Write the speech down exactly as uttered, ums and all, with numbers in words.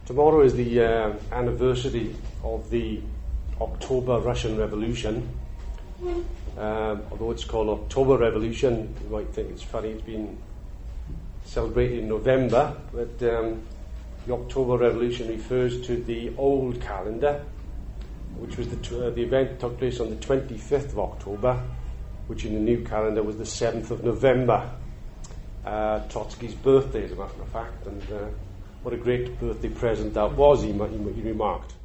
Tomorrow is the uh, anniversary of the October Russian Revolution. Um, although it's called October Revolution, you might think it's funny, it's been celebrated in November, but um, the October Revolution refers to the old calendar, which was the, t- uh, the event that took place on the twenty-fifth of October, which in the new calendar was the seventh of November. Uh, Trotsky's birthday, as a matter of fact, and uh, what a great birthday present that was, he, he, he remarked.